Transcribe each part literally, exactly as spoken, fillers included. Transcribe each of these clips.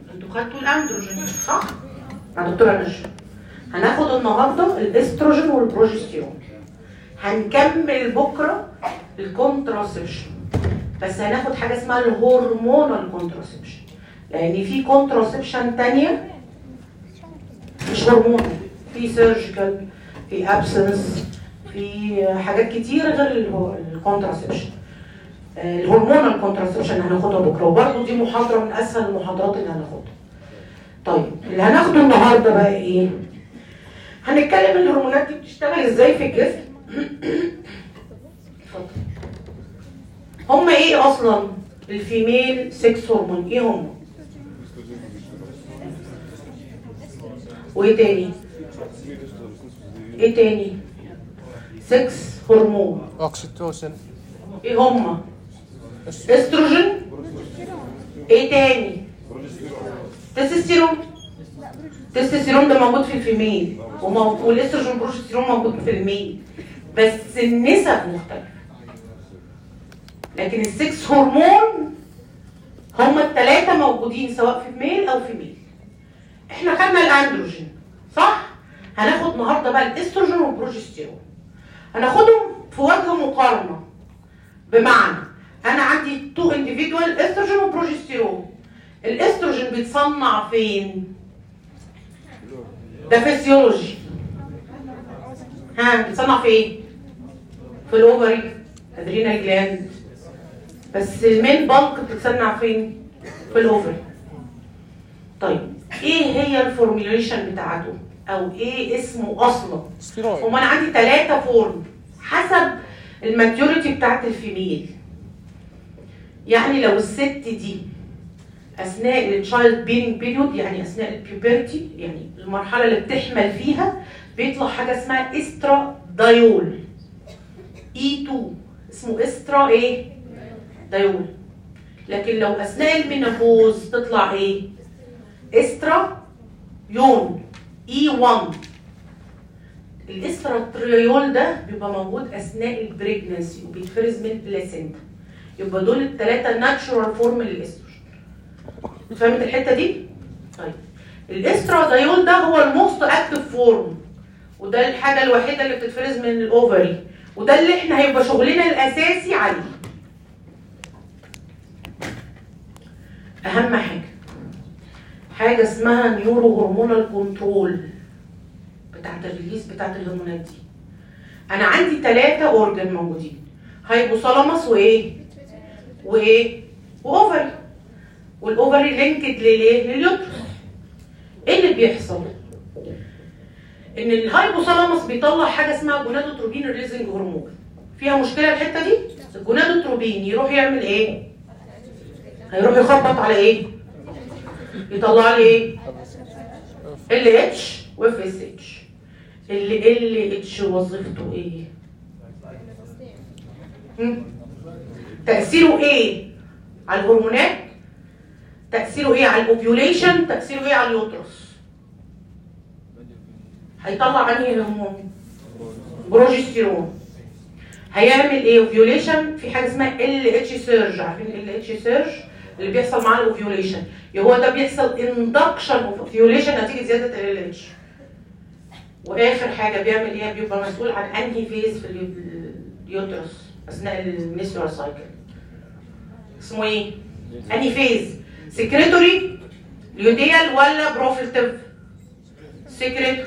انتوا خدتوا الاندروجين صح؟ مع دكتوره نشا. هناخد النهارده الاستروجين والبروجستيرون. هنكمل بكره الكونتراسبشن، بس هناخد حاجه اسمها الهرمونال كونتراسبشن، لان في كونتراسبشن ثانيه مش هرمون، في سيرجيكال، في ابسنس، في حاجات كتير غير الكونتراسبشن. الهرمونال كونتراسبشن هناخدها بكره، وبرده دي محاضره من اسهل المحاضرات اللي هناخدها. طيب اللي هناخده النهارده بقى ايه؟ هنتكلم الهرمونات دي بتشتغل ازاي في الجسم. اتفضل. هما ايه اصلا الفيميل سكس هرمون؟ ايه هما؟ وايه تاني؟ ايه تاني؟ سكس هرمون. اوكسيتوسين. ايه هما؟ استروجين. ايه تاني؟ تستوستيرون. التستوستيرون ده موجود في الفيميل، والاستروجين والبروجستيرون موجود في الميل، بس النسب مختلفه. لكن السكس هرمون هما الثلاثه موجودين سواء في ميل او في ميل. احنا خدنا الاندروجين صح؟ هناخد النهارده بقى الاستروجين والبروجستيرون. هناخدهم في وجه مقارنه، بمعنى انا عندي تو انديفيدوال استروجين وبروجستيرون. الاستروجين بيتصنع فين؟ ده فيسيولوجي. ها بيتصنع في ايه؟ في الاوفري، ادرينال جلاند. بس المين بالك بتتصنع فين؟ في الاوفري. طيب ايه هي الفورميوليشن بتاعته؟ او ايه اسمه اصلا؟ هما انا عندي ثلاثة فورم حسب الماتيوريتي بتاعت الفيميل. يعني لو الست دي اثناء التشايلد بيرنج بيريود، يعني اثناء البيوبرتي، يعني المرحله اللي بتحمل فيها، بيطلع حاجه اسمها استرا دايول. اي اتنين اسمه استرا ايه؟ دايول. لكن لو اثناء المينوبوز تطلع ايه؟ استرا يون اي واحد. الاستراتريول ده بيبقى موجود اثناء البريجنسي وبيتفرز من البلاسينتا. يبقى دول الثلاثه ناتشورال فورم للاستروجين. فهمت الحته دي؟ طيب الاسترادايول ده هو الموست اكتف فورم، وده الحاجه الوحيده اللي بتتفرز من الاوفري، وده اللي احنا هيبقى شغلنا الاساسي عليه. اهم حاجه حاجه اسمها نيورو هرمونال كنترول بتاعت الريليز بتاعت الهرمونات دي. انا عندي ثلاثه اورجن موجودين، هايبوثالاموس وايه؟ وايه؟ واوفري. والاوفري لينكد لليه؟ لليوترس. ايه اللي بيحصل؟ ان الهايبوثالاموس بيطلع حاجه اسمها جونادوتروبين ريليزنج هرمون. فيها مشكله الحته دي؟ الجونادوتروبين يروح يعمل ايه؟ هيروح يخبط على ايه؟ يطلع لي ايه؟ ال اتش واف اس اتش. ال ال اتش وظيفته ايه؟ تاثيره ايه على الهرمونات؟ تأثيره ايه على الاوفيوليشن؟ تأثيره ايه على اليوترس؟ هيطلع انهي هرمون؟ بروجستيرون. هيعمل ايه؟ اوفيوليشن. في حاجه اسمها ال اتش سيرج، عارفين ال اتش سيرج اللي بيحصل مع الاوفيوليشن؟ هو ده بيحصل اندكشن اوف اوفيوليشن نتيجه زياده ال اتش. واخر حاجه بيعمل ايه؟ بيبقى مسؤول عن انهي فيز في اليوترس اثناء المنسترال سايكل. اسمه ايه؟ انهي فيز؟ سكريتوري ليوديال ولا بروفيلتيف؟ سكريتوري.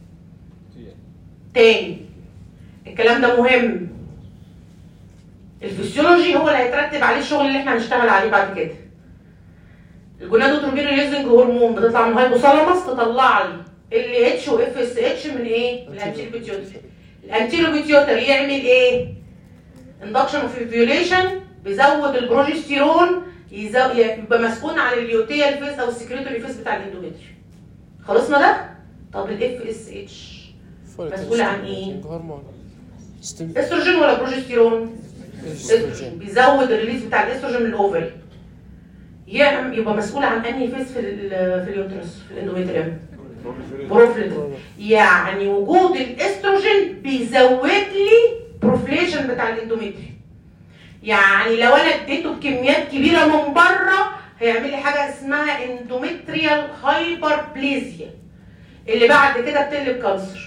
تاني الكلام ده مهم. الفسيولوجي هو اللي هيترتب عليه الشغل اللي احنا هنشتغل عليه بعد كده. الجونادوتروبين ريليزنج هرمون بتطلع من الهايبوثالاموس تطلع لي ال اتش واف اس اتش من ايه؟ من الانتيرو بيتيوتري. الانتيرو بيتيوتري يعمل ايه؟ اندكشن اوف اوفيوليشن، بيزود البروجستيرون، يبقى مسؤول عن اليوتيال فيز او السكريتوري فيز بتاع الاندوميتريوم. خلصنا ده؟ طب الاف اس اتش مسؤول عن ايه؟ استروجين ولا بروجستيرون؟ استروجين. بيزود الريليز بتاع الاستروجين من الاوفري. يبقى مسؤول عن انهي فيز في في اليوترس في الاندوميتريوم؟ بروفليتيف. يعني وجود الاستروجين بيزود لي بروفليشن بتاع الاندوميتريوم. يعني لو انا اديته بكميات كبيره من بره هيعمل لي حاجه اسمها اندوميتريال هايبربليزيا اللي بعد كده بتقلب كانسر.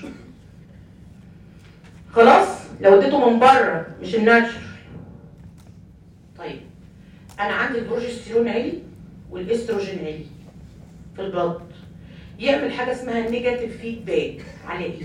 خلاص لو اديته من بره مش الناتشر. طيب انا عندي البروجستيرون عالي والاستروجين عالي في البلد، يعمل حاجه اسمها نيجاتيف فيدباك على ايه؟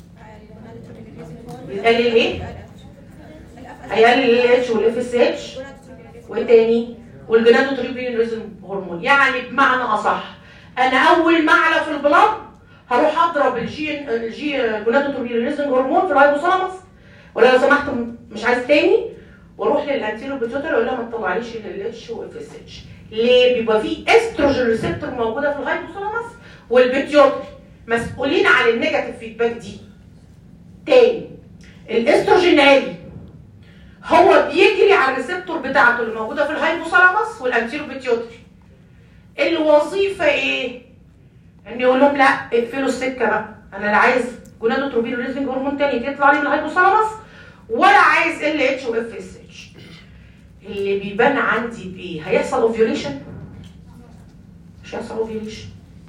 يقلل ايه؟ هيقلل ال اتش والاف اس اتش وايه تاني؟ والجونادوتروبين هرمون. يعني بمعنى اصح انا اول ما اعلى في البلد هروح اضرب الجي الجي جونادوتروبين هرمون في الهايبوثالاموس، ولا لو سمحت مش عايز تاني، واروح للانتيرو بيتيوتري اقول لها ما تطلعليش ال اتش والاف اس اتش. ليه؟ بيبقى في استروجين ريسبتور موجوده في الهايبوثالاموس والبيتيوتري مسؤولين عن النيجاتيف فيدباك دي. تاني الاستروجين عالي هو بيجري على الريسبتور بتاعته اللي موجوده في الهايبوثالاموس والانتيرو بيتيوتري. الوظيفه ايه؟ ان يقول لهم لا اقفلوا السكه بقى، انا لا عايز جونادوتروبين ريليزنج هرمون تاني تطلع لي من الهايبوثالاموس ولا عايز ال اتش واف اس اتش. اللي بيبان عندي بايه؟ هيحصل اوفيوليشن؟ مش هيحصل اوفيوليشن،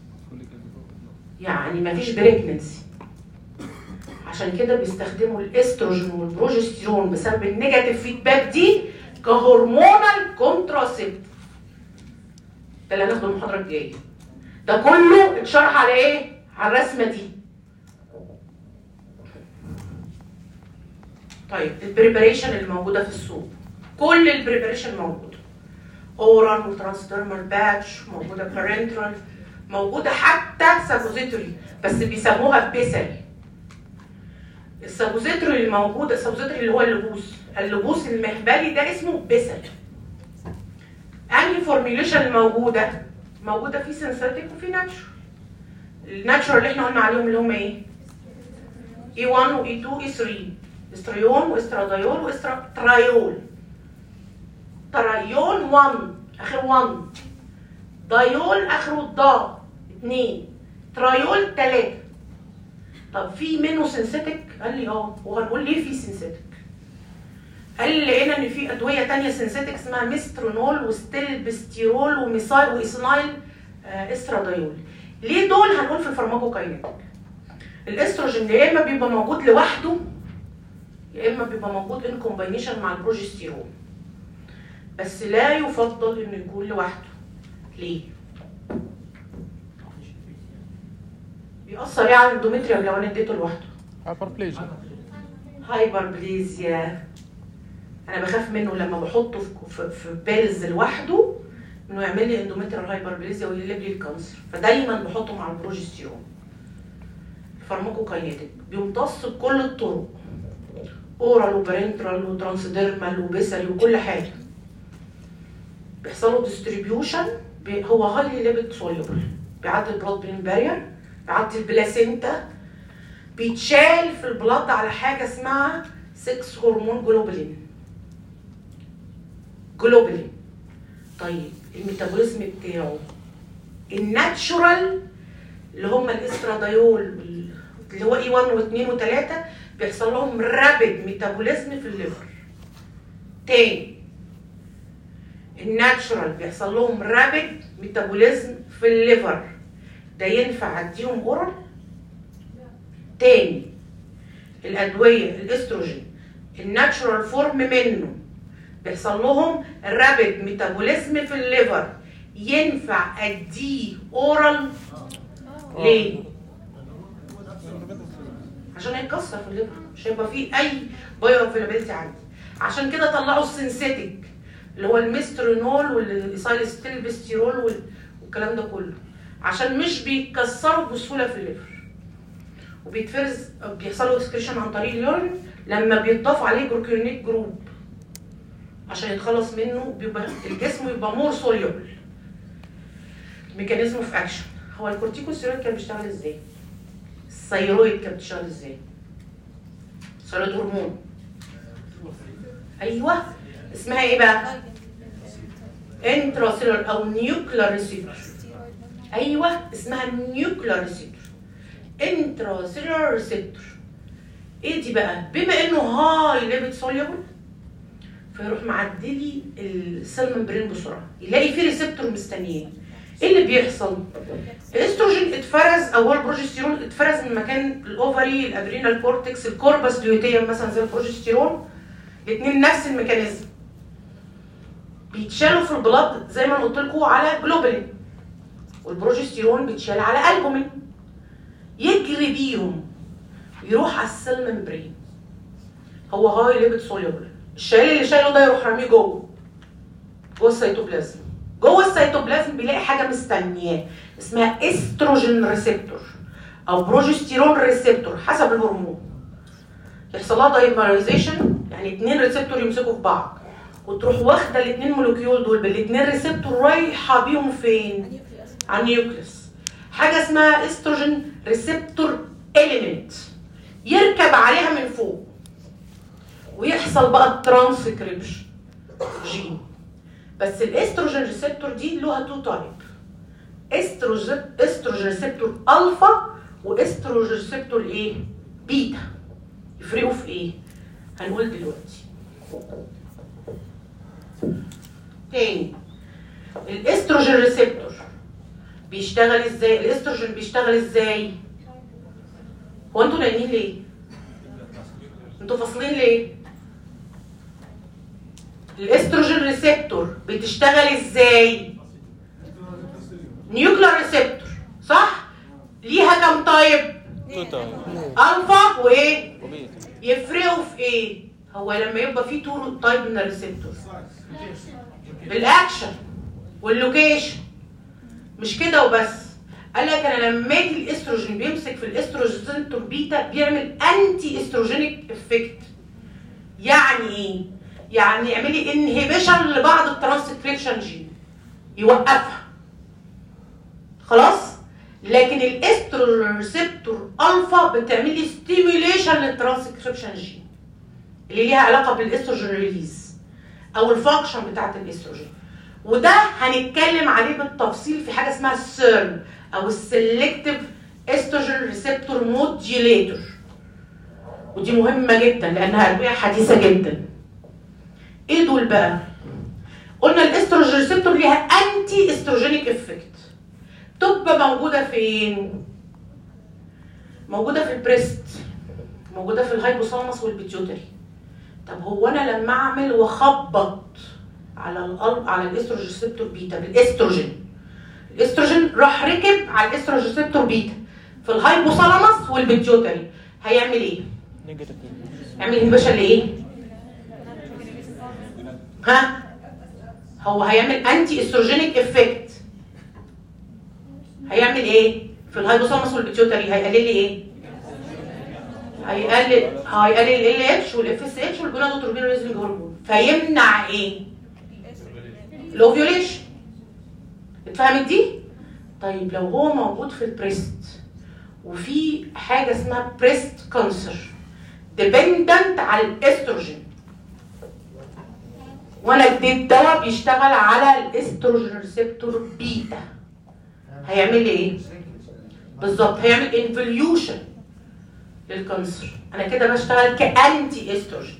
يعني مفيش بريجننسي. عشان كده بيستخدموا الاستروجين والبروجستيرون بسبب النيجاتيف فيدباك دي كهرمونال كونتراسيبتيف. ده اللي هناخده المحاضره الجايه. ده كله اتشرح على ايه؟ على الرسمه دي. طيب البريباريشن اللي موجوده في السوق، كل البريباريشن موجوده، اورال وترانسديرمال باتش موجوده، بارنترال موجوده، حتى سابوزيتوري بس بيسموها بيسري. السابوزيتوري اللي موجود، السابوزيتوري اللي هو اللبوس، اللبوس المهبلي ده اسمه بيسري. انهي فورميوليشن الموجوده؟ موجوده في سينثيتيك وفي ناتشورال. الناتشورال اللي احنا قلنا عليهم اللي هم ايه؟ اي واحد واي اتنين واي تلاتة، استريون واسترادايول واستراترايول. ترايون واحد اخر واحد، دايول اخره ضا اتنين، ترايول تلاتة. طب في منه سينثيتيك؟ قال لي اه. وهنقول ليه في سينثيتيك. قال لي لقينا ان في ادويه ثانيه سينثيتيك اسمها ميسترونول وستيلبستيرول وميسايل وايسنايل استرادايول. ليه دول؟ هنقول في الفارماكوكاينيتيك. الاستروجين يا اما بيبقى موجود لوحده يا اما بيبقى موجود ان كومباينيشن مع البروجستيرون، بس لا يفضل انه يكون لوحده. ليه؟ بيأثر ايه على الاندوميتريوم لو انا اديته لوحده؟ هايبربليزيا. هايبربليزيا انا بخاف منه لما بحطه في في بيلز لوحده انه يعمل لي اندوميتريال هايبربليزيا ويقلب لي الكانسر، فدايما بحطه مع البروجستيرون. الفارماكوكاينيتيك بيمتص بكل الطرق، اورال وبارنترال وترانسديرمال وبيسري وكل حاجه. بيحصل له ديستريبيوشن، هو هايلي ليبيد سوليبل، بيعدي البلاد برين بارير، بيعدي البلاسينتا، بيتشال في البلاد على حاجه اسمها ستة هرمون جلوبولين. جلوبولين. طيب الميتابوليزم بتاعه الناتشورال اللي هم الاسترادايول اللي هو اي واحد واثنين وثلاثة بيحصل لهم رابيد ميتابوليزم في الليفر. تاني الناتشورال بيحصل لهم رابيد ميتابوليزم في الليفر، ده ينفع اديهم اورال؟ تاني الادويه الاستروجين الناتشورال فورم منه بيحصل لهم رابيد ميتابوليزم في الليفر، ينفع اديه اورال؟ ليه؟ عشان هيتكسر في الليفر، مش هيبقى فيه اي بايو افيلابيلتي عندي. عشان كده طلعوا السينثيتيك اللي هو الميسترونول والسايلستيلبستيرول والكلام ده كله، عشان مش بيتكسروا بسهوله في الليفر، وبيتفرز بيحصل له اكسكريشن عن طريق اليورين لما بيتضاف عليه جلوكيونيك جروب عشان يتخلص منه، بيبقى الجسم يبقى مور سوليبل. ميكانيزم اوف اكشن هو الكورتيكوستيرويد كان بيشتغل ازاي؟ الثيرويد كانت بتشتغل ازاي؟ ثيرويد هرمون. ايوه اسمها ايه بقى؟ انتراسيلولار او نيوكلير ريسيبتور. ايوه اسمها نيوكلير ريسيبتور. انتراسيلولار ريسيبتور. ايه دي بقى؟ بما انه هاي ليبيد سوليبل فيروح معدلي السيل ممبرين بسرعه، يلاقي فيه ريسبتور مستنياه. ايه اللي بيحصل؟ الاستروجين اتفرز او البروجستيرون اتفرز من مكان الاوفري، الادرينال كورتكس، الكوربس ليوتيوم مثلا زي البروجستيرون، الاثنين نفس الميكانيزم. بيتشالوا في البلاد زي ما انا قلت لكم على جلوبولين، والبروجستيرون بيتشال على البومين. يجري بيهم يروح على السيل ممبرين، هو هاي ليبيد سوليبل، الشايل اللي شايله ده يروح راميه جوه جوه السيتوبلازم. جوه السيتوبلازم بيلاقي حاجه مستنياه اسمها استروجين ريسبتور او بروجستيرون ريسبتور حسب الهرمون. يحصل لها دايمرايزيشن، يعني اثنين ريسبتور يمسكوا في بعض، وتروح واخده الاثنين مولكيول دول بالاثنين ريسبتور رايحه بيهم فين؟ على النيوكليس. حاجه اسمها استروجين ريسبتور اليمنت يركب عليها من فوق ويحصل بقى الترانسكريبشن جين. بس الاستروجين ريسبتور دي لها تو تايب، استروجين استروجين ريسبتور الفا واستروجين ريسبتور ايه؟ بيتا. يفرقوا في ايه؟ هنقول دلوقتي. تاني، الاستروجين ريسبتور بيشتغل ازاي؟ الاستروجين بيشتغل ازاي؟ هو انتوا نايمين ليه؟ انتوا فاصلين ليه؟ الاستروجين ريسبتور بتشتغل ازاي؟ نيوكلير ريسبتور صح؟ ليها كام تايب؟ الفا وايه؟ يفرقوا في ايه؟ هو لما يبقى في تو تايب من الريسبتور، الاكشن واللوكيشن. مش كده وبس، قال لك انا لما اجي الاستروجين بيمسك في الاستروجين بيتا بيعمل انتي استروجينيك افكت. يعني ايه؟ يعني يعمل لي انهبيشن لبعض الترانسكريبشن جين، يوقفها. خلاص؟ لكن الاستروجين ريسبتور الفا بتعمل لي ستيميوليشن للترانسكريبشن جين اللي ليها علاقه بالاستروجين ريليز او الفانكشن بتاعت الاستروجين. وده هنتكلم عليه بالتفصيل في حاجه اسمها السيرم او السلكتيف استروجين ريسبتور موديوليتور، ودي مهمه جدا لانها ادويه حديثه جدا. ايه دول بقى؟ قلنا الاستروجين ريسبتور ليها انتي استروجينيك افكت، تبقى موجوده فين؟ موجوده في البريست، موجوده في الهايبوثالاموس والبيتيوتري. طب هو انا لما اعمل واخبط على القلب على الاستروجين ريسبتور بيتا بالاستروجين، الاستروجين راح ركب على الاستروجين ريسبتور بيتا في الهايبوثالاموس والبيتيوتري، هيعمل ايه؟ يعمل انهبيشن لايه؟ ها؟ هو هيعمل انتي استروجينيك افكت. هيعمل ايه؟ في الهايبوثالاموس والبيتيوتري هيقلل لي ايه؟ هيقلل هيقلل ال اتش والاف اس اتش والجونادوتروبين ريزنج هرمون، فيمنع ايه؟ الاوفيوليشن. اتفهمت دي؟ طيب لو هو موجود في البريست وفي حاجه اسمها بريست كانسر ديبندنت على الاستروجين، وانا اديت دواء بيشتغل على الاستروجين ريسبتور بيتا، هيعمل لي ايه؟ بالظبط هيعمل انفوليوشن للكانسر. انا كده بشتغل كانتي استروجين.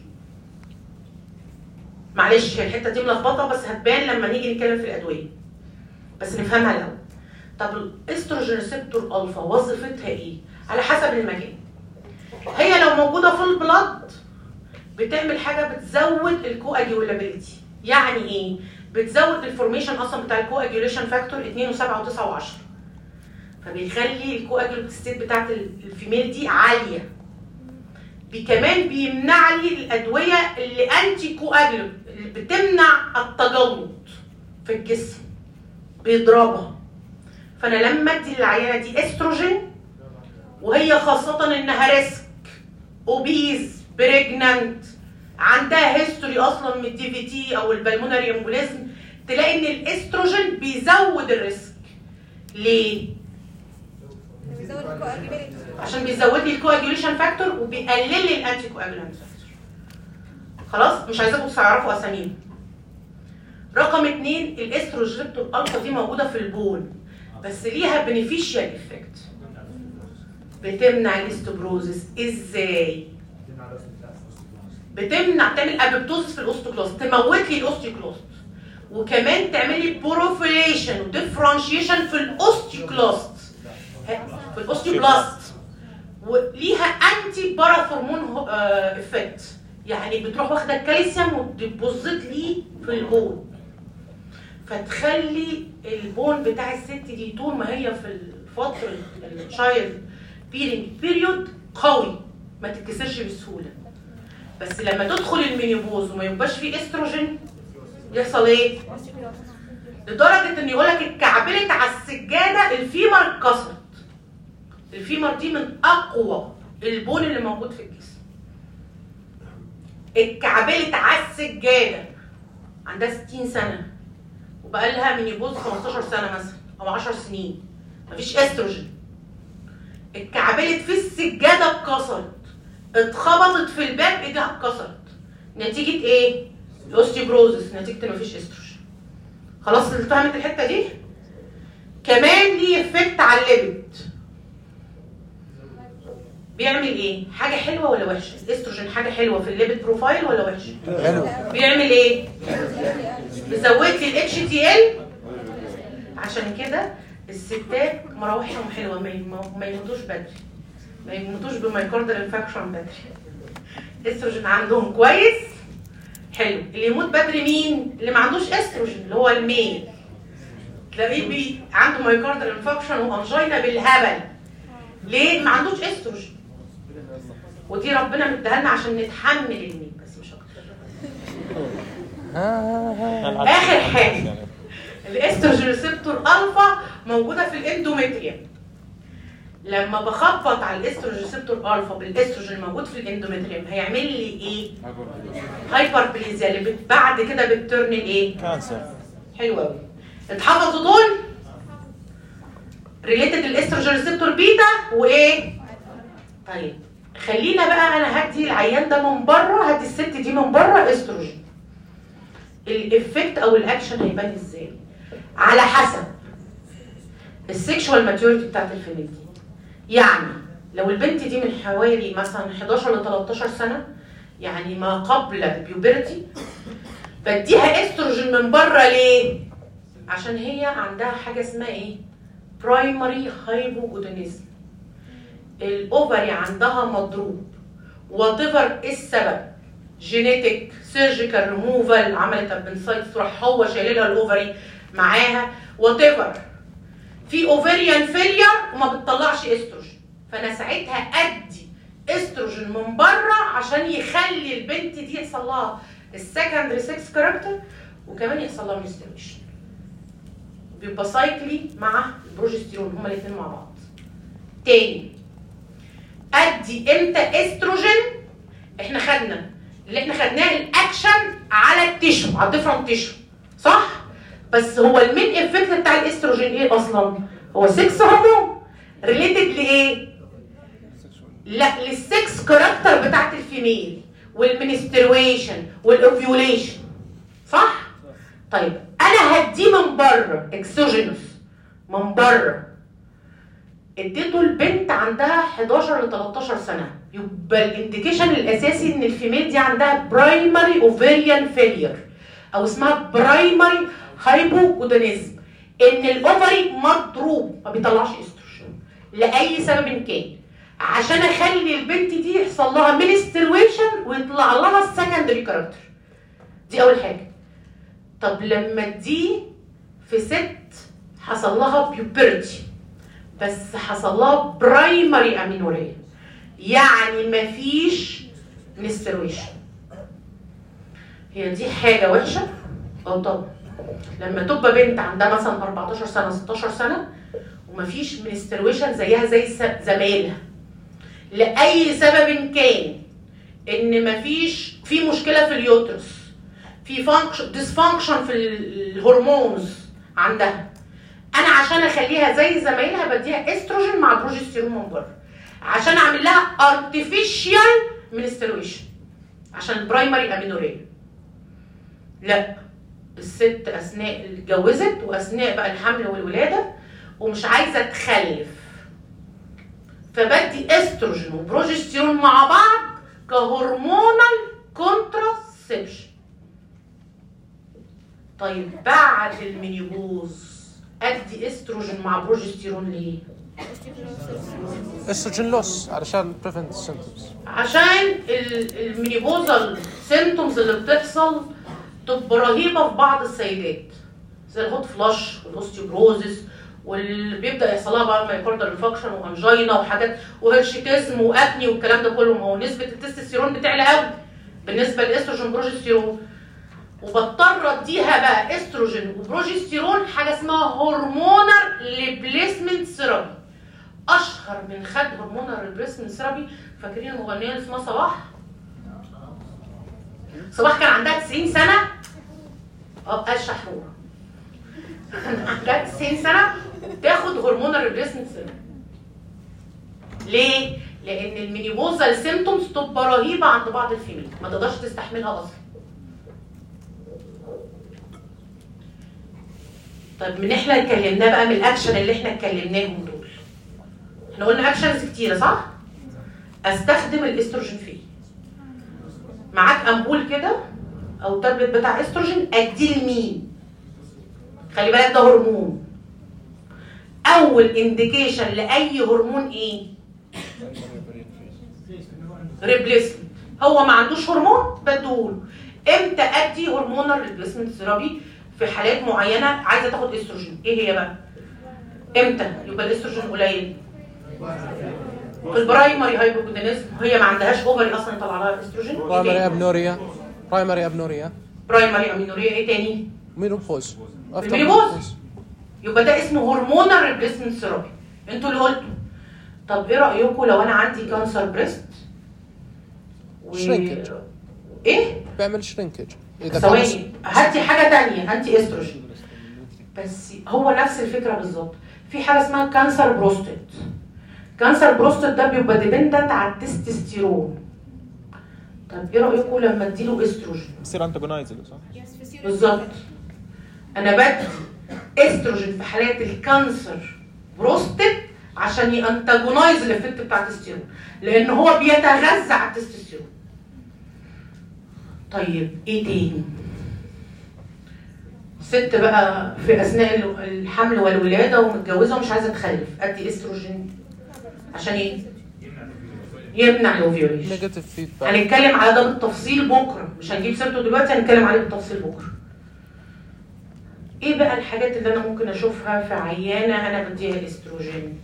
معلش الحته دي ملخبطه بس هتبان لما نيجي نتكلم في الادويه، بس نفهمها الاول. طب الاستروجين ريسبتور الفا وظيفتها ايه؟ على حسب المكان. هي لو موجوده في البلد بتعمل حاجه بتزود الكواجيولابيلتي. يعني ايه؟ بتزود الفورميشن اصلا بتاع الكواجيوليشن فاكتور اثنين وسبعة وتسعة وعشرة، فبيخلي الكواجيولابيلتي ستيت بتاعت الفيميل دي عاليه. بي كمان بيمنع لي الادويه اللي انتي كواجيولانت اللي بتمنع التجلط في الجسم، بيضربها. فانا لما ادي للعيانه دي استروجين وهي خاصه انها ريسك اوبيز بريجنانت عندها هيستوري اصلا من الدي في تي او البلمونري امبوليزم، تلاقي ان الاستروجين بيزود الريسك. ليه؟ بيزود الكواجيوليشن عشان بيزود لي الكواجيوليشن فاكتور وبيقلل لي الانتي كواجولانت فاكتور. خلاص مش عايزاكم تعرفوا اساميهم. رقم اثنين، الاستروجين ريسبتور الفا دي موجوده في البون بس ليها بنفيشال افكت، بتمنع الاستبروزس. ازاي؟ بتمنع، تعمل ابيبتوزس في الاوستوكلاست، تموت لي الاوستيوكلاست، وكمان تعمل لي بروفيليشن وديفرنشيشن في الاوستيوكلاست في الاوستيوبلاست، وليها انتي باراثورمون افكت، يعني بتروح واخده الكالسيوم وتديبوزيت لي في البون، فتخلي البون بتاع الست دي طول ما هي في فتره التشايلد بيرنج بيريود قوي، ما تتكسرش بسهوله. بس لما تدخل المينيبوز وما يبقاش فيه استروجين يحصل ايه؟ لدرجه ان يقول لك اتكعبلت على السجاده، الفيمر اتكسرت. الفيمر دي من اقوى البون اللي موجود في الجسم. اتكعبلت على السجاده عندها ستين سنه وبقى لها مينيبوز خمستاشر سنه مثلا او عشر سنين، مفيش استروجين. اتكعبلت في السجاده اتكسرت، اتخبطت في الباب ايديها اتكسرت. نتيجه ايه؟ الاوستيوبروزس، نتيجه مفيش استروجين. خلاص فهمت الحته دي؟ كمان ليه افكت على الليبيد. بيعمل ايه؟ حاجه حلوه ولا وحشه؟ الاستروجين حاجه حلوه في الليبيد بروفايل ولا وحشه؟ حلو. بيعمل ايه؟ بيزود لي الاتش تي ال. عشان كده الستات مراوحهم حلوه، ما يموتوش بدري، ما يموتوش بمايكاردال انفكشن بدري. الاستروجين عندهم كويس حلو. اللي يموت بدري مين؟ اللي ما عندوش استروجين، اللي هو الميل. تلاقيه بي عنده مايكاردال انفكشن وانجينا بالهبل. ليه؟ ما عندوش استروجين. ودي ربنا مديها لنا عشان نتحمل الميل بس مش اكتر. اخر حاجه الاستروجين ريسبتور الفا موجوده في الاندوميتريوم. لما بخبط على الاستروجين ريسبتور الفا بالاستروجين الموجود في الاندوميتريوم هيعمل لي ايه؟ هايبربليزيا اللي بعد كده بتترن ايه؟ كانسر. حلو قوي. اتحفظوا دول ريليتد الاستروجين ريسبتور بيتا وايه؟ طيب خلينا بقى انا هدي العيان ده من بره، هدي الست دي من بره استروجين. الافكت او الاكشن هيبان ازاي؟ على حسب السكشوال ماتيوريتي بتاعت الفيميل دي. يعني لو البنت دي من حوالي مثلا حداشر ل تلتاشر سنه، يعني ما قبل البيوبرتي، بديها استروجين من بره ليه؟ عشان هي عندها حاجه اسمها ايه؟ برايمري هايبوجودونيزم. الاوفري عندها مضروب وات ايفر ايه السبب، جينيتك، سيرجيكال ريموفال، عملت ابنسايتس تروح هو شايل لها الاوفري معاها، وات ايفر في اوفريان فيلير وما بتطلعش استروجين، فانا ساعتها ادي استروجين من بره عشان يخلي البنت دي يحصل لها السكندري سكس كاركتر وكمان يحصل لها ميستيويشن. بيبقى سايكلي مع البروجستيرون، هما الاثنين مع بعض. تاني ادي امتى استروجين؟ احنا خدنا اللي احنا خدناه الاكشن على التيشو، على الديفرنت تيشو، صح؟ بس هو المين افكت بتاع الاستروجين ايه اصلا؟ هو سكس هرمون ريليتد لايه؟ لا للسكس كاركتر بتاعت الفيميل والمنسترويشن والاوفيوليشن، صح؟ طيب انا هديه من بره اكسوجينوس من بره، اديته البنت عندها حداشر ل تلتاشر سنه، يبقى الانديكيشن الاساسي ان الفيميل دي عندها برايمري اوفريان فيلير او اسمها برايمري هايبوجودونيزم، ان الاوفري مضروب ما بيطلعش استروجين لاي سبب كان، عشان اخلي البنت دي يحصل لها منسترويشن ويطلع لها السكندري كاركتر. دي اول حاجه. طب لما دي في ست حصل لها بيوبرتي بس حصل لها برايمري امينوريا، يعني مفيش منسترويشن، هي دي حاجه وحشه؟ اه طبعا. لما تبقى بنت عندها مثلا اربعتاشر سنه ستاشر سنه ومفيش منسترويشن زيها زي زمايلها لاي سبب كان، ان مفيش في مشكله في اليوترس، في فانكشن ديسفانكشن في الهرمونز عندها، انا عشان اخليها زي زمايلها بديها استروجين مع بروجستيرون من بره عشان اعمل لها ارتفيشال منسترويشن عشان البرايمري امينوريا. لا، الست اثناء اتجوزت واثناء بقى الحمل والولاده ومش عايزه تخلف، فبدي استروجين وبروجستيرون مع بعض كهرمونال كونتراسبشن. طيب بعد المينيبوز ادي استروجين مع بروجستيرون ليه؟ استروجين لوس علشان بريفنت السيمبتومز، عشان المينيبوزال سيمبتومز اللي بتحصل تبقى رهيبه في بعض السيدات زي الهوت فلاش والاوستيوبروزيس، واللي بيبدا يحصل لها بقى مايكاردال انفكشن وانجينا وحاجات وهيرشيتيزم واكني والكلام ده كله. ما هو نسبه التستوستيرون بتعلى قوي بالنسبه للاستروجين بروجستيرون، وبضطر اديها بقى استروجين وبروجستيرون حاجه اسمها هرمونال ريبليسمنت ثيرابي. اشهر من خد هرمونال ريبليسمنت ثيرابي فاكرين المغنيه اللي اسمها صباح؟ صباح كان عندها تسعين سنه، اه الشحروره عندها تسعين سنه تاخد هرمونال ريبليسمنت ثيرابي. ليه؟ لان المينيبوزال سيمتومز تبقى رهيبه عند بعض الفيميل ما تقدرش تستحملها اصلا. طيب من احنا اتكلمناه بقى من الاكشن اللي احنا اتكلمناهم دول، احنا قلنا اكشنز كتيره صح؟ استخدم الاستروجين فيه. معاك امبول كده او تابلت بتاع استروجين، اديه لمين؟ خلي بالك ده هرمون. اول انديكيشن لاي هرمون ايه؟ ريبليسمنت. هو ما عندوش هرمون بديهوله. امتى ادي هرمونال ريبليسمنت ثيرابي؟ في حالات معينه عايزه تاخد استروجين. ايه هي بقى؟ امتى يبقى الاستروجين قليل؟ في البرايمري هايبوجونيزم، هي ما عندهاش اوفري اصلا يطلع لها استروجين. برايمري ابنوريا برايمري ابنوريا برايمري امينوريا. ايه تاني؟ مينوبوز. المينوبوز. يبقى ده اسمه هرمونال ريبليسمنت ثيرابي. انتوا اللي قلتوا. طب ايه رايكم لو انا عندي كانسر بريست و... شرينكج. ايه؟ بيعمل شرينكج. ثواني هاتي حاجه ثانيه، انتي استروجين. بس هو نفس الفكره بالظبط. في حاجه اسمها كانسر بروستات. كانسر بروستات ده بيبقى ديبندنت على التستوستيرون. طب ايه رايكم لما اديله استروجين؟ بيصير انتاجونايزر صح؟ بالظبط. انا بدي استروجين في حالات الكانسر بروستات عشان يانتاجونايز الافكت بتاع التستوستيرون، لان هو بيتغذى على التستوستيرون. طيب ايه تاني؟ ست بقى في اثناء الحمل والولاده ومتجوزه ومش عايزه تخلف، ادي استروجين عشان ايه؟ يمنع الاوفيوليشن. نيجاتيف فيدباك. هنتكلم على ده بالتفصيل بكره، مش هنجيب سيرته دلوقتي، هنتكلم عليه بالتفصيل بكره. ايه بقى الحاجات اللي انا ممكن اشوفها في عيانه انا بديها الاستروجين؟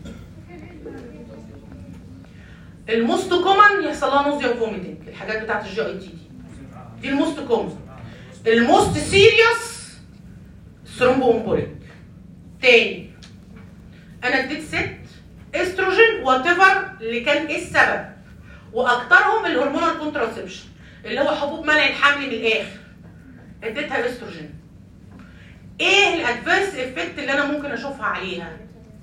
الموست كومن يحصل لها نوزيا وفوميتنج، الحاجات بتاعت الجي اي تي دي دي الموست كومن. الموست سيريس ثرومبو امبوليك. تاني انا اديت ست استروجين وات ايفر اللي كان ايه السبب، واكترهم الهرمونال كونتراسبشن اللي هو حبوب منع الحمل من الاخر، اديتها الاستروجين. ايه الادفيرس افكت اللي انا ممكن اشوفها عليها؟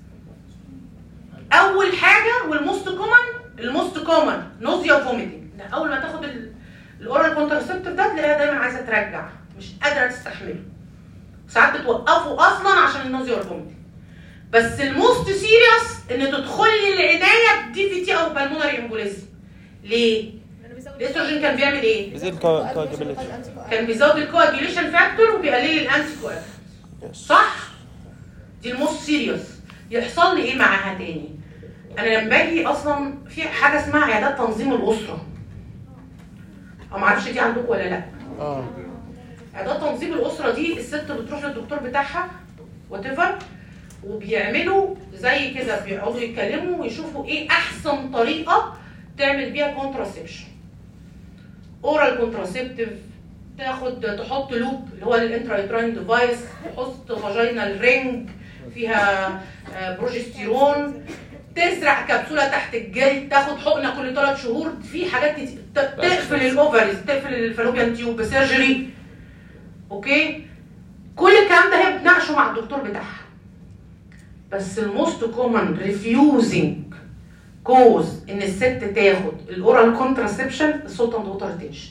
اول حاجه والموست كومن الموست كومن نوزيا وفوميتنج. اول ما تاخد الاورال كونتراسبتيف ده تلاقيها دايما عايزه ترجع، مش قادره تستحمله، ساعات بتوقفه اصلا عشان النوزيا والفوميتنج. بس الموست سيريس ان تدخلي العنايه بدي في تي او بالمونري امبوليزم. ليه؟ الاستروجين كان بيعمل ايه؟ بيزيد الكواجيبيليتي. كان بيزود الكواجيوليشن فاكتور وبيقلل الانتي كواجولانت. صح؟ دي الموست سيريس. يحصل لي ايه معاها تاني؟ انا لما باجي اصلا في حاجه اسمها عيادات تنظيم الاسره، او معرفش دي عندكم ولا لا. اه عيادات تنظيم الاسره دي الست بتروح للدكتور بتاعها وات ايفر، وبيعملوا زي كده بيقعدوا يتكلموا ويشوفوا ايه احسن طريقه تعمل بيها كونتراسبشن. اورال كونتراسبتيف، تاخد تحط لوب اللي هو الانترايتراين ديفايس، تحط فاجينال رينج فيها بروجستيرون، تزرع كبسوله تحت الجلد، تاخد حقنه كل ثلاث شهور. في حاجات كتير، تقفل الاوفريز، تقفل الفالوبيان تيوب بسيرجري. اوكي؟ كل الكلام ده هي بتناقشه مع الدكتور بتاعها. بس الموست كومن ريفيوزنج كوز ان الست تاخد الاورال كونتراسبشن السولت اند ووتر ريتنشن.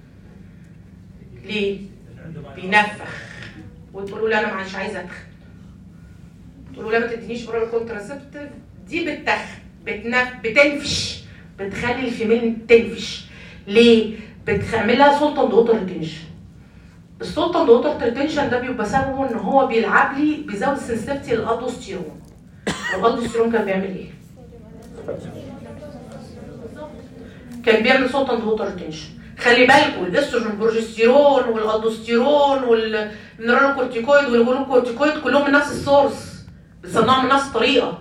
ليه؟ بينفخ وتقول له لا انا مش عايزه ادخل. تقول له لا ما تدينيش اورال كونتراسبتيف، دي بتخ بتنف بتنفش، بتخلي الفيميل تنفش. ليه؟ بتعمل لها سلطان دوتر ريتنشن. السلطان دوتر ريتنشن ده بيبقى سببه ان هو بيلعب لي بيزود السنسيتيفيتي للالدوستيرون. الالدوستيرون كان بيعمل ايه؟ كان بيعمل سلطان دوتر ريتنشن. خلي بالكم الاستروجين والبروجستيرون والالدوستيرون والمينرالوكورتيكويد والجلوكورتيكويد كلهم من نفس السورس، بيصنعوا من نفس الطريقه.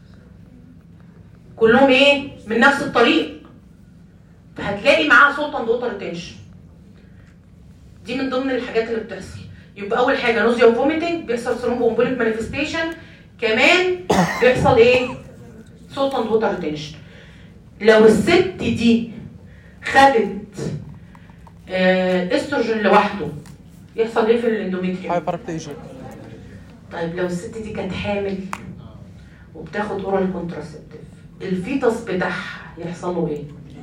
كلهم ايه؟ من نفس الطريق. فهتلاقي معاها سلطان دوتر ريتنشن. دي من ضمن الحاجات اللي بتحصل. يبقى اول حاجه نوزيا وفوميتنج، بيحصل ثرومبومبوليك مانيفستيشن، كمان بيحصل ايه؟ سلطان دوتر ريتنشن. لو الست دي خدت آه استروجين لوحده يحصل ايه في الاندوميتريوم؟ هايبربليجيا. طيب لو الست دي كانت حامل وبتاخد اورال كونتراسبتيف، الفيتس بتاعها يحصل له ايه؟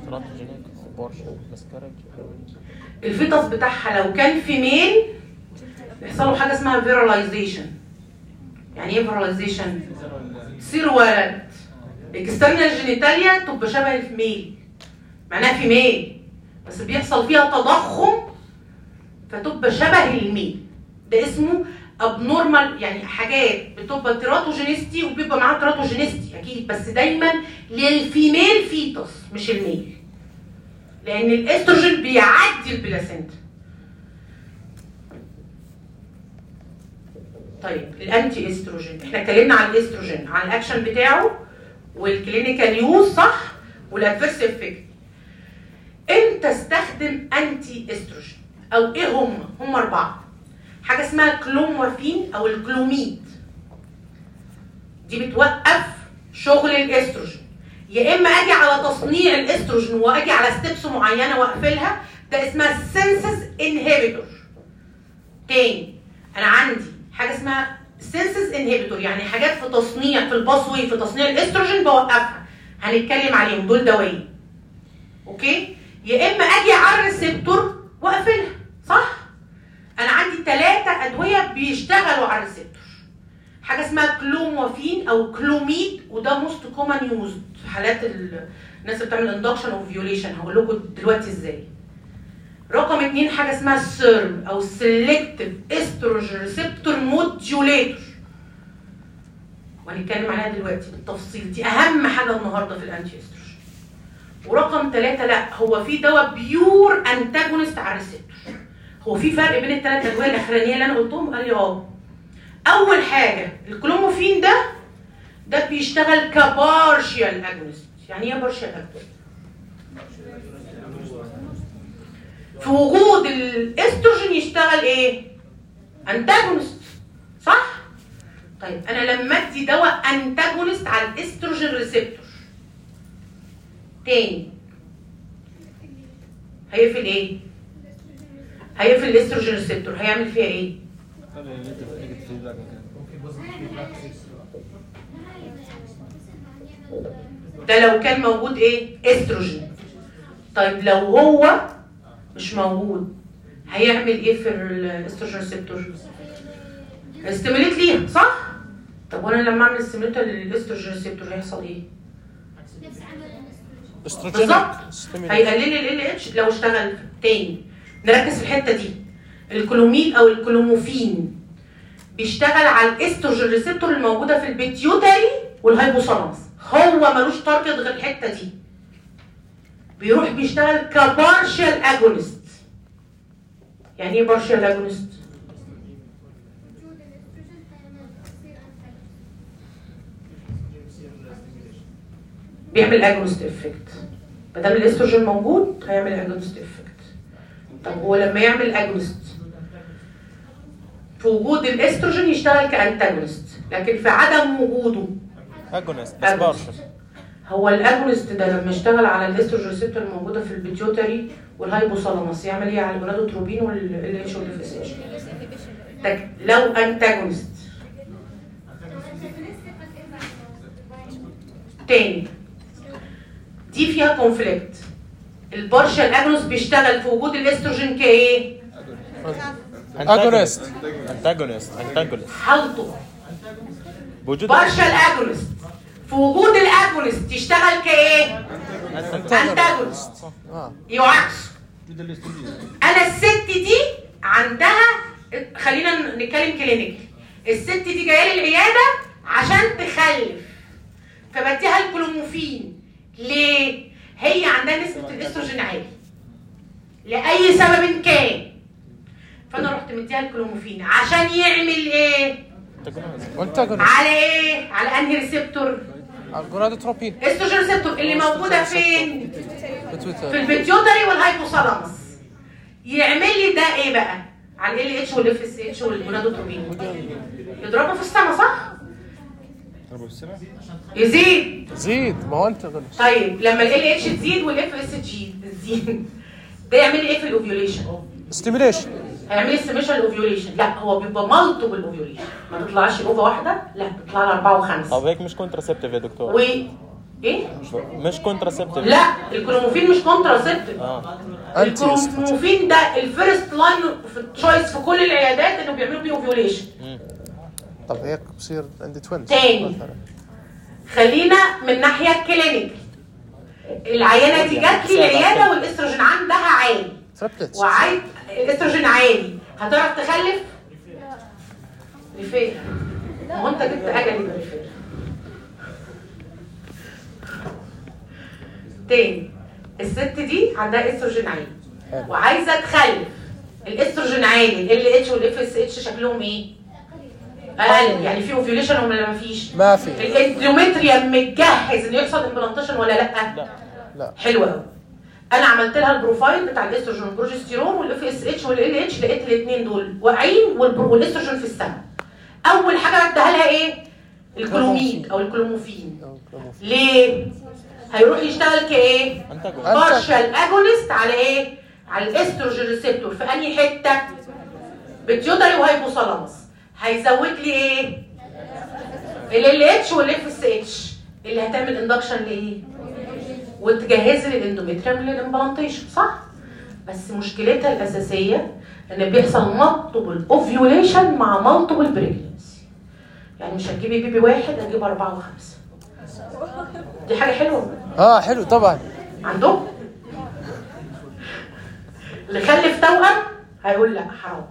الفيتس بتاعها لو كان فيميل يحصل له حاجه اسمها فيراليزيشن. يعني ايه فيراليزيشن؟ تصير ولد. اكسترنال جينيتاليا تبقى شبه الفيميل، معناها فيميل بس بيحصل فيها تضخم فتبقى شبه الميل. ده اسمه ابنورمال، يعني حاجات بتبقى تيراتوجينيستي وبيبقى معاها تيراتوجينيستي اكيد، بس دايما للفيميل فيتس مش الميل، لان الاستروجين بيعدي البلاسينتا. طيب الانتي استروجين، احنا اتكلمنا عن الاستروجين، عن الاكشن بتاعه والكلينيكال يوز صح والادفيرس افكت. امتى استخدم انتي استروجين او ايه هم؟ هم اربعه. حاجه اسمها كلومورفين او الكلوميد، دي بتوقف شغل الاستروجين. يا اما اجي على تصنيع الاستروجين واجي على ستيبس معينه واقفلها، ده اسمها سينسز انهبيتور. تاني انا عندي حاجه اسمها سينسز انهبيتور، يعني حاجات في تصنيع في الباسوي في تصنيع الاستروجين بوقفها، هنتكلم عليهم دول دوايين. اوكي؟ يا اما اجي على الريسبتور واقفلها صح؟ انا عندي ثلاثه ادويه بيشتغلوا على الريسبتور. حاجه اسمها كلوموفين او كلوميد، وده موست كومن يوزد في حالات الناس اللي بتعمل اندكشن او فيوليشن، هقول لكم دلوقتي ازاي. رقم اثنين حاجه اسمها السيرم او سيلكتيف استروجين ريسبتور موديوليتور، وهنتكلم عليها دلوقتي بالتفصيل، دي اهم حاجه النهارده في الانتي استروجين. ورقم ثلاثه لا، هو في دواء بيور انتاجونست على الريسبتور. هو في فرق بين الثلاث ادويه الاخرانيه اللي انا قلتهم؟ قال لي اه. اول حاجه الكلوموفين ده ده بيشتغل كبارشيال اجونست. يعني ايه بارشيال اجونست؟ في وجود الاستروجين يشتغل ايه؟ انتاجونست صح؟ طيب انا لما ادي دواء انتاجونست على الاستروجين ريسبتور تاني هيقفل ايه؟ هيقفل الاستروجين ريسبتور، هيعمل فيها ايه؟ ده لو كان موجود ايه؟ استروجين. طيب لو هو مش موجود هيعمل ايه في الاستروجين ريسبتور؟ هيستيميليت ليها صح؟ طب وانا لما اعمل ستيميليت للاستروجين ريسبتور هيحصل ايه؟ بالظبط هيقلل ال ال اتش لو اشتغل. تاني نركز في الحته دي. الكلوميد او الكلوموفين بيشتغل على الاستروجين ريسبتور الموجوده في البيتيوتري والهايبوثالاموس، هو ملوش تارجت غير الحته دي، بيروح بيشتغل كبارشال اجونست. يعني ايه بارشال اجونست؟ بيعمل اجونست افكت. ما دام الاستروجين موجود هيعمل اجونست افكت. طب هو لما يعمل اجونست في وجود الاستروجين يشتغل كانتاجونست، لكن في عدم وجوده اجونست بس بارشل. هو الاجونست ده لما يشتغل على الاستروجين ريسبتور الموجوده في البيتيوتري والهايبوثالاموس يعمل ايه على الجونادوتروبين والال اتش والاف اس اتش. لو انتاجونست تاني دي فيها كونفليكت. البارشال اجونست بيشتغل في وجود الاستروجين كايه؟ اجونست. انتاجونست انتاجونست حالته بوجود بارشال اجونست في وجود الاجونست يشتغل كايه؟ انتاجونست. يعكس انا الست دي عندها، خلينا نتكلم كلينيكال، الست دي جايه لي العياده عشان تخلف، فبديها الكلوموفين. ليه؟ هي عندها نسبه الاستروجين عالي لاي سبب كان، فانا رحت مديها الكلوموفين عشان يعمل ايه؟ على ايه؟ على انهي ريسبتور؟ على الجونادوتروبين. استروجين ريسبتور اللي موجوده فين؟ بتويتر. في البيتيوتري والهايبوثالاموس. يعمل لي ده ايه بقى؟ على ال اتش والاف اس اتش والجونادوتروبين، يضربه في السما صح؟ يضربه في السما؟ يزيد زيد، ما هو انت غلط. طيب لما ال اتش تزيد والاف اس تزيد، ده يعمل لي ايه في الاوفيوليشن؟ ستيميليشن. هيعمل لي ستيميشن الاوفيوليشن. لا هو بيبقى مالتيبل اوفيوليشن، ما تطلعش اوفا واحده، لا بتطلع لي اربعه وخمسه. طب هيك مش كونتراسبتيف يا دكتور؟ و ايه؟ مش كونتراسبتيف. لا الكلوموفين مش كونتراسبتيف. اه الكلوموفين ده الفيرست لاين في التشويس في كل العيادات انه بيعملوا بيه اوفيوليشن. طب هيك بصير عندي توينز تاني. خلينا من الناحيه الكلينيكال، العيانه دي جات لي العياده والاستروجين عندها عالي تربلت وعايز الاستروجين عالي، هتعرف تخلف؟ ريفير. هو انت جبت اجل يبقى ريفير. تاني، الست دي عندها استروجين عالي وعايزه تخلف، الاستروجين عالي، ال اتش والاف اس اتش شكلهم ايه؟ اقل، يعني في اوفيوليشن ولا ما فيش؟ ما في. الاندوميتريوم متجهز انه يحصل امبلانتيشن ولا لا؟ لا لا. حلو قوي. انا عملت لها البروفايل بتاع الاستروجين والبروجستيرون والاف اس اتش والال اتش، لقيت الاثنين دول واقعين والاستروجين في السماء. اول حاجه اديها لها ايه؟ الكلوميد او الكلوموفين. ليه؟ هيروح يشتغل كايه؟ بارشال اجونست على ايه؟ على الاستروجين ريسبتور في انهي حته؟ بيتيوتري وهايبوثالاموس. هيزود لي ايه؟ ال اتش والاف اس اتش اللي هتعمل اندكشن لايه؟ وتجهز لي الاندوميتريوم للامبلانتيشن صح؟ بس مشكلتها الاساسيه ان بيحصل مالتيبل اوفيوليشن مع مالتيبل بريجنسي. يعني مش هتجيبي بيبي واحد، هتجيب اربعه وخمسه. دي حاجه حلوه. اه حلو طبعا. عندهم اللي خلف توأم هيقول لا حرام.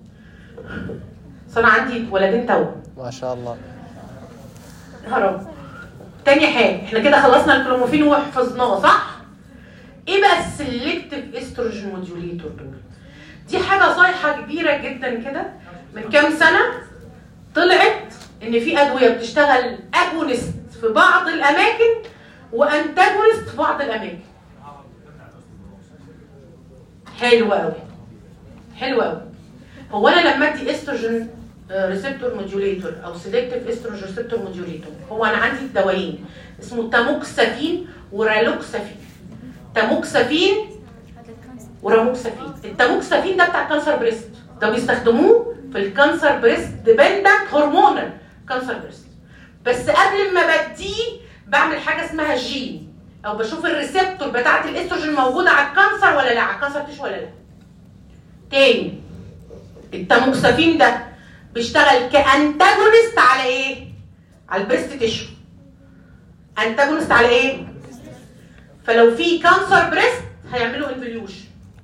بس انا عندي ولدين توأم ما شاء الله. حرام. تاني حاجه، احنا كده خلصنا الكلوموفين وحفظناه صح؟ ايه بقى السلكتيف استروجين موديوليتور دول؟ دي حاجه صيحه كبيره جدا كده. من كام سنه طلعت ان في ادويه بتشتغل اجونست في بعض الاماكن وانتاجونست في بعض الاماكن. حلو قوي حلو قوي. هو انا لما ادي استروجين ريسبتور موديوليتور او سيلكتيف استروجين ريسبتور موديوليتور، هو انا عندي دوايين اسمه تاموكسافين ورالوكسافين. تاموكسافين وراموكسافين. التاموكسافين ده بتاع كانسر بريست، ده بيستخدموه في الكانسر بريست ديبندنت هرمونال كانسر بريست. بس قبل ما بديه بعمل حاجه اسمها جين، او بشوف الريسبتور بتاعت الاستروجين موجوده على الكانسر ولا لا، على الكانسر تيشو ولا لا. تاني، التاموكسافين ده بيشتغل كانتاجونست على ايه؟ على البريست تيشو. انتاجونست على ايه؟ فلو في كانسر بريست هيعملوا انفليوشن،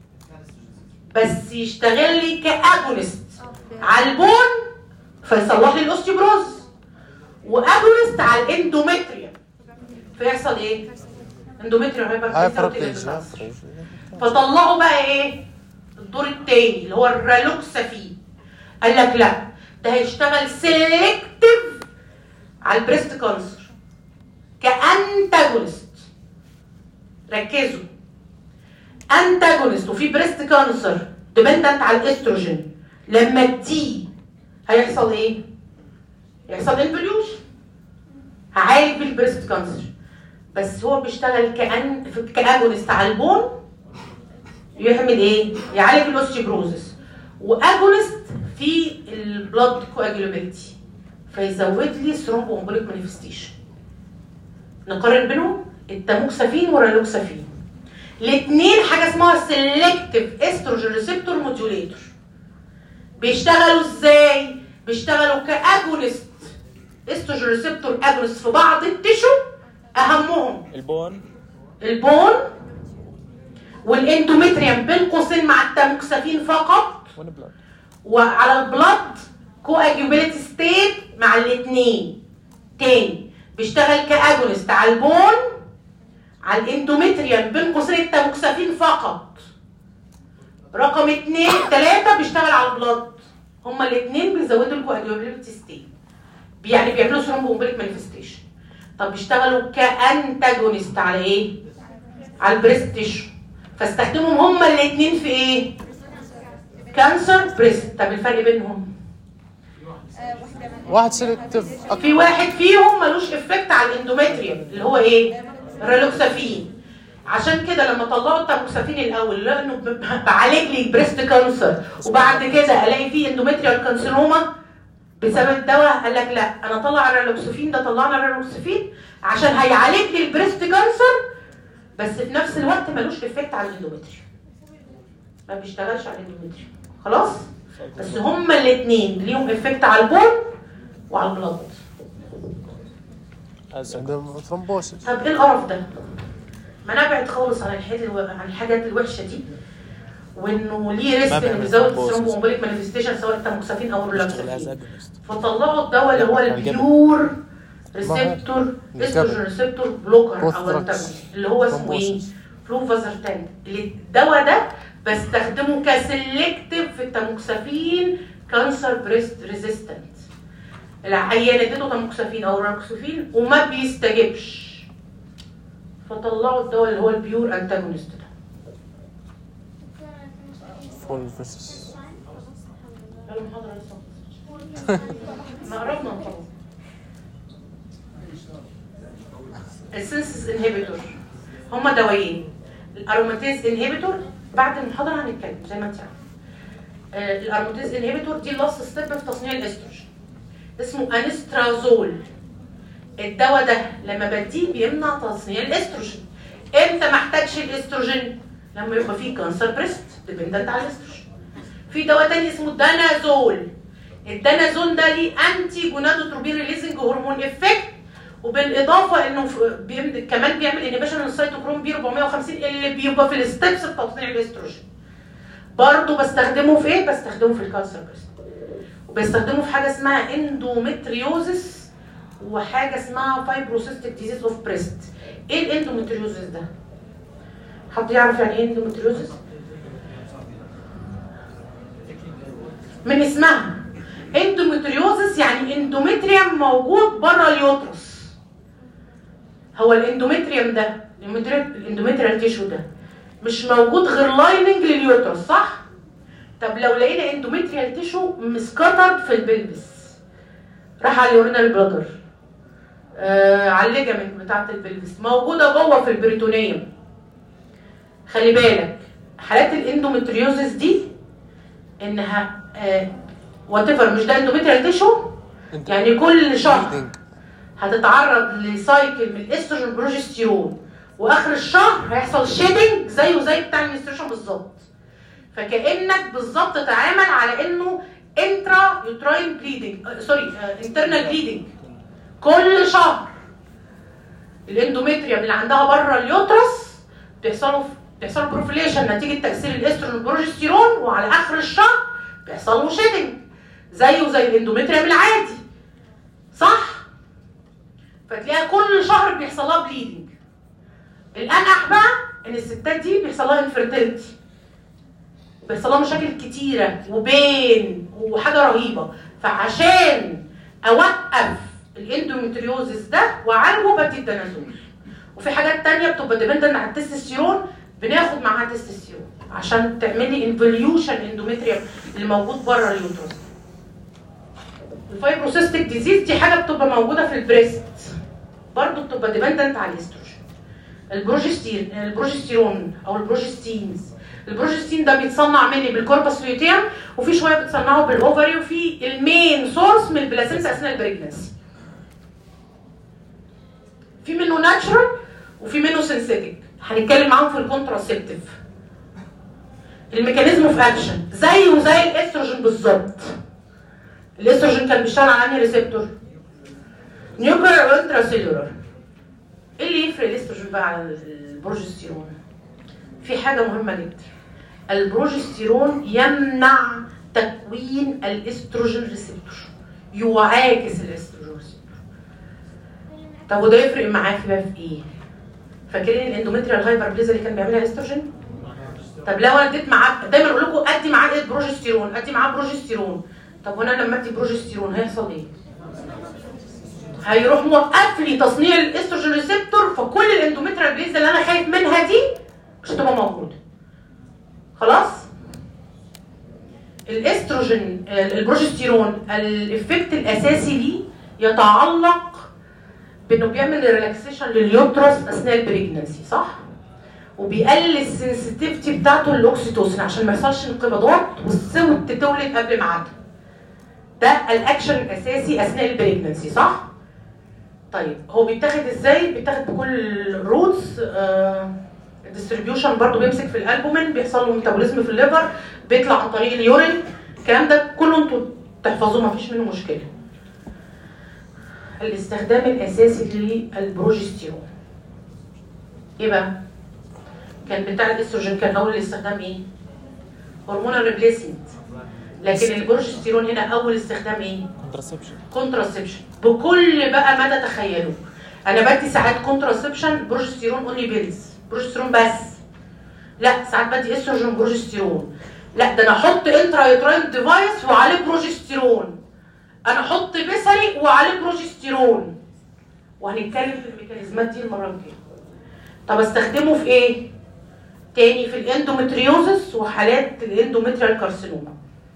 بس يشتغل لي كاجونست على البون فيصلح لي الاوستيوبروز، واجونست على الاندوميتريوم فيحصل ايه؟ اندوميتريوم هايبربليزيا. فطلعوا بقى ايه؟ الدور الثاني اللي هو الرالوكسافين. قال لك لا، ده هيشتغل سيلكتيف على البريست كانسر كانتاجونست. ركزوا، انتاجونست وفي بريست كانسر ديبندنت على الاستروجين، لما تي هيحصل ايه؟ يحصل انفليوشن، هعالج بالبريست كانسر. بس هو بيشتغل كأن كاجونست على البون، يعمل ايه؟ يعالج الاوستيوبروزس، واجونست في البلاد كواجولابيلتي فيزود لي ثرومبو امبوليك مانيفستيشن. نقارن بينهم، التاموكسافين والرالوكسافين الاثنين حاجه اسمها سيلكتيف استروجين ريسبتور موديوليتور. بيشتغلوا ازاي؟ بيشتغلوا كاجونست استروجين ريسبتور اجونست في بعض التيشو، اهمهم البون البون والاندومتريوم بين قوسين مع التاموكسافين فقط، وعلى البلاد كواجيوبيليتي ستيت مع الاثنين. تاني بيشتغل كاجونست على البون، على الاندومتريوم بين قوسين التاموكسافين فقط. رقم اثنين ثلاثة بيشتغل على البلاد، هما الاثنين بيزودوا الكواجيوبيليتي ستيت، يعني بيعملوا ثرومبومبوليك مانيفستيشن. طب بيشتغلوا كانتاجونست على ايه؟ على البريست تيشو، فاستخدمهم هما الاثنين في ايه؟ كانسر بريست. طب الفرق بينهم؟ واحد سيلكتيف في واحد فيهم ملوش افكت على الاندومتريوم اللي هو ايه؟ الريلوكسافين. عشان كده لما طلعوا التاموكسافين الاول لانه بعالج لي بريست كانسر، وبعد كده الاقي فيه اندومتريال كانسينوما بسبب الدواء، قال لك لا انا طلع الريلوكسافين ده، طلعنا الريلوكسافين عشان هيعالج لي البريست كانسر، بس في نفس الوقت ملوش افكت على الاندومتريوم، ما بيشتغلش على الاندومتريوم خلاص. بس هما الاثنين ليهم افكت على البون وعلى البلاد. عندهم ثرومبوسيس. طب ايه القرف ده؟ ما نبعد خالص عن الحاجات الو... عن الحاجات الوحشه دي، وانه ليه ريسك انه بيزود الثرومبومبوليك مانيفستيشن سواء التاموكسافين او الريلاكسافين. فطلعوا الدواء اللي هو البيور ريسبتور استروجين ريسبتور بلوكر او انتاجونست اللي هو اسمه ايه؟ فلوفازرتان. الدواء ده بستخدمه كسلكتيف في التاموكسافين كانسر بريست ريزيستنت. العيان اديته تاموكسافين او ريلاكسافين وما بيستجبش، فطلعوا الدواء اللي هو البيور انتاجونست ده. فول فيسس. يلا محاضرة لسه. ما قربنا نخلص. السنسس انهبيتور هما دوايين. الاروماتيز انهبيتور بعد المحاضرة هنتكلم زي ما انت عارف. آه الاروماتيز انهبيتور دي اللاست ستيب في تصنيع الاستروجين. اسمه انسترازول. الدواء ده لما بديه بيمنع تصنيع الاستروجين. امتى ما احتاجش الاستروجين؟ لما يبقى فيه كانسر بريست ديبندنت على الاستروجين. في دواء تاني اسمه دانازول. الدانازول ده ليه انتي جونادوتروبين ريليزنج هرمون افكت، وبالاضافه انه بيم... كمان بيعمل انيبيشن للسيتوكروم بي أربعمية وخمسين اللي بيبقى في الستبس في تصنيع الاستروجين. برضه بستخدمه في ايه؟ بستخدمه في الكانسر بريست. وبستخدمه في حاجه اسمها اندومتريوزس وحاجه اسمها فايبروسيستيك ديزيز اوف بريست. ايه الاندومتريوزس ده؟ حد يعرف يعني ايه اندومتريوزس؟ من اسمها اندومتريوزس يعني اندومتريوم موجود بره اليوترس. هو الاندومتريوم ده الاندومتريال تيشو ده مش موجود غير لايننج لليوترس صح؟ طب لو لقينا اندومتريال تيشو مسكتر في البلبس راح على اليورينال بلادر آه على الليجامنت بتاعت البلبس موجوده جوه في البريتونيوم. خلي بالك حالات الاندومتريوزس دي انها آه وات ايفر مش ده اندومتريال تيشو، يعني كل شهر هتتعرض لسايكل من الاستروجين بروجستيرون، واخر الشهر هيحصل شيدنج زيه زي بتاع المنستريشن بالظبط. فكانك بالظبط تعامل على انه انترا يوتراين بليدنج آه سوري انترنال بليدنج. كل شهر الاندومتريوم اللي عندها بره اليوترس بيحصلوا بيحصل بروفيليشن نتيجه تاثير الاستروجين والبروجستيرون، وعلى اخر الشهر بيحصل له شيدنج زيه زي الاندومتريوم العادي صح؟ فتلاقيها كل شهر بيحصل لها بليدنج. الانقح بقى ان الستات دي بيحصل لها انفيرتيلتي، بيحصل لها مشاكل كتيره وبين وحاجه رهيبه. فعشان اوقف الاندومتريوزس ده واعالجه بدي الدنازول. وفي حاجات تانية بتبقى ديبندنت على التستوستيرون بناخد معاها تستوستيرون عشان تعمل لي انفوليوشن اندومتريوم اللي موجود بره اليوترس. الفايبروسيستيك ديزيز دي حاجه بتبقى موجوده في البريست برضه بتبقى ديبندنت على الاستروجين. البروجستين البروجستيرون او البروجستينز، البروجستين ده بيتصنع مني بالكوربس لوتيوم، وفي شويه بتصنعه بالاوفري، وفي المين سورس من البلاسينتا اثناء البريجنسي. في منه ناتشرال وفي منه سينثيتيك، هنتكلم معاهم في الكونتراسيبتيف. الميكانيزم اوف اكشن زيه زي الاستروجين بالظبط. الاستروجين كان بيشتغل على انهي ريسبتور؟ نيوكلير وانترا سيلولار. ايه اللي يفرق الاستروجين بقى على البروجستيرون؟ في حاجه مهمه جدا، البروجستيرون يمنع تكوين الاستروجين ريسبتور، يعاكس الاستروجين ريسبتور. طب وده يفرق معاه في بقى في ايه؟ فاكرين الاندوميتريال هايبربليزيا اللي كان بيعملها استروجين؟ طب لو انا اديت معاه، دايما اقول لكم ادي معاه ايه؟ بروجستيرون، ادي معاه بروجستيرون. طب وانا لما ادي بروجستيرون هيحصل ايه؟ هيروح موقف لي تصنيع الاستروجين ريسبتور، فكل الاندوميتريال بليزيا اللي انا خايف منها دي مش هتبقى موجوده. خلاص؟ الاستروجين البروجستيرون الافكت الاساسي ليه يتعلق بانه بيعمل ريلاكسيشن لليوترس اثناء البريجنسي، صح؟ وبيقلل السنسيتيفيتي بتاعته للاكسيتوسين عشان ما يحصلش انقباضات والسوت تولد قبل ميعادها. ده الاكشن الاساسي اثناء البريجنسي، صح؟ طيب هو بيتاخد ازاي؟ بيتاخد بكل روتس. آه الديستريبيوشن برضو بيمسك في الالبومين، بيحصل له ميتابوليزم في الليفر، بيطلع عن طريق اليورين. الكلام ده كله انتوا تحفظوه مفيش منه مشكله. الاستخدام الاساسي للبروجستيرون ايه بقى؟ كان بتاع الاستروجين كان اول الاستخدام ايه؟ هرمونال ريبليسمنت. لكن البروجستيرون هنا اول استخدام ايه؟ كونتراسبشن. كونتراسبشن بكل بقى ما تتخيلوا. انا بدي ساعات كونتراسبشن بروجستيرون اونلي بيلز، بروجستيرون بس. لا ساعات بدي استروجين بروجستيرون. لا ده انا احط انترا يوتراين ديفايس وعليه بروجستيرون. انا احط بيسري وعليه بروجستيرون. وهنتكلم في الميكانيزمات دي المره الجايه. طب استخدمه في ايه؟ تاني في الاندومتريوزس وحالات الاندومتريال كارسينوما.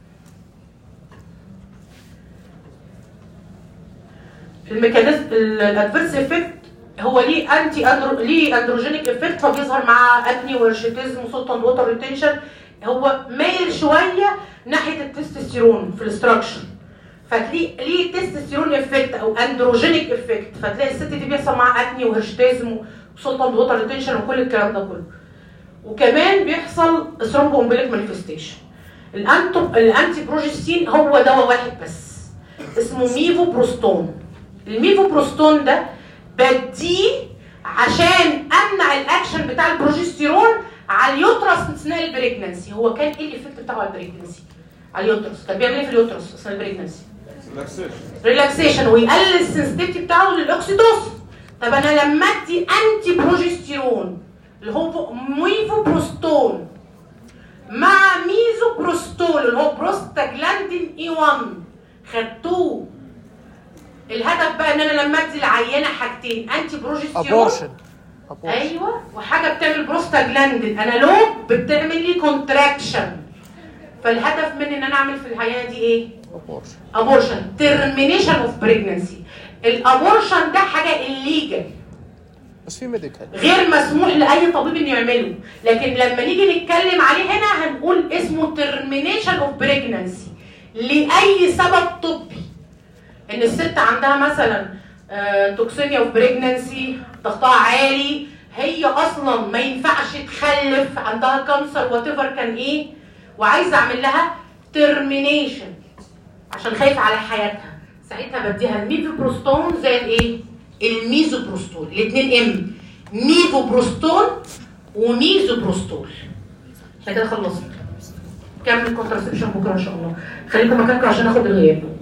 الميكانيزم الادفيرس افكت هو ليه انتي أندرو... ليه اندروجينيك افكت، فبيظهر مع اكني وهرشيتيزم وسلطان ووتر ريتنشن. هو مايل شويه ناحيه التستوستيرون في الاستراكشر، فتلاقي ليه تستوستيرون افكت او اندروجينيك افكت، فتلاقي الست دي بيحصل معاها اكني وهرشيتيزم وسلطان ووتر ريتنشن وكل الكلام ده كله. وكمان بيحصل ثرومبو امبليك مانيفستيشن. الانتو الانتي بروجستين هو دواء واحد بس اسمه ميفو بروستون. الميفو بروستون ده بديه عشان امنع الاكشن بتاع البروجستيرون على اليوترس اثناء البريجنسي. هو كان ايه الايفكت بتاعه على البريجنسي؟ على اليوترس كان بيعمل ايه في اليوترس اثناء البريجنسي؟ ريلاكسيشن. ريلاكسيشن ويقلل السنسيتيفيتي بتاعه للاكسيتوسين. طب انا لما ادي انتي بروجستيرون اللي هو ميفو بروستون مع ميزو بروستول اللي هو بروستاجلاندين اي واحد خدتوه، الهدف بقى ان انا لما ادي العيانه حاجتين، انتي بروجستيرون ابورشن. ايوه، وحاجه بتعمل بروستاجلاندين انالوج بتعمل لي كونتراكشن. فالهدف من ان انا اعمل في العيانه دي ايه؟ ابورشن. ابورشن، تيرمينيشن اوف بريجنسي. الابورشن ده حاجه الليجل بس في ميديكال غير مسموح لاي طبيب انه يعمله، لكن لما نيجي نتكلم عليه هنا هنقول اسمه تيرمينيشن اوف بريجنسي لاي سبب طبي. ان الست عندها مثلا توكسيميا اوف بريجنسي، ضغطها عالي، هي اصلا ما ينفعش تخلف، عندها كانسر وات ايفر كان ايه، وعايزه اعمل لها تيرمينيشن عشان خايف على حياتها، ساعتها بديها الميفوبروستون زي الايه؟ الميزوبروستول. الاثنين ام، ميفوبروستون وميزوبروستول. احنا كده خلصنا. كمل كونتراسبشن بكره ان شاء الله. خليكم مكانكم عشان اخد الغياب.